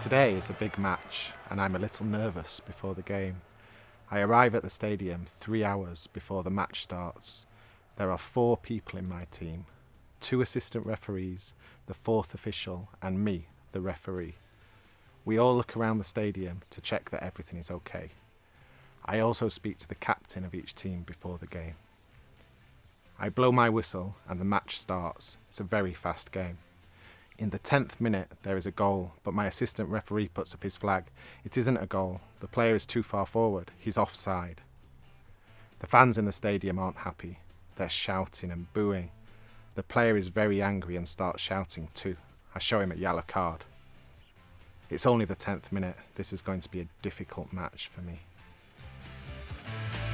Today is a big match and I'm a little nervous before the game. I arrive at the stadium 3 hours before the match starts. There are 4 people in my team, 2 assistant referees, the 4th official and me, the referee. We all look around the stadium to check that everything is okay. I also speak to the captain of each team before the game. I blow my whistle and the match starts. It's a very fast game. In the 10th minute there is a goal, but my assistant referee puts up his flag. It isn't a goal. The player is too far forward. He's offside. The fans in the stadium aren't happy. They're shouting and booing. The player is very angry and starts shouting too. I show him a yellow card. It's only the 10th minute. This is going to be a difficult match for me.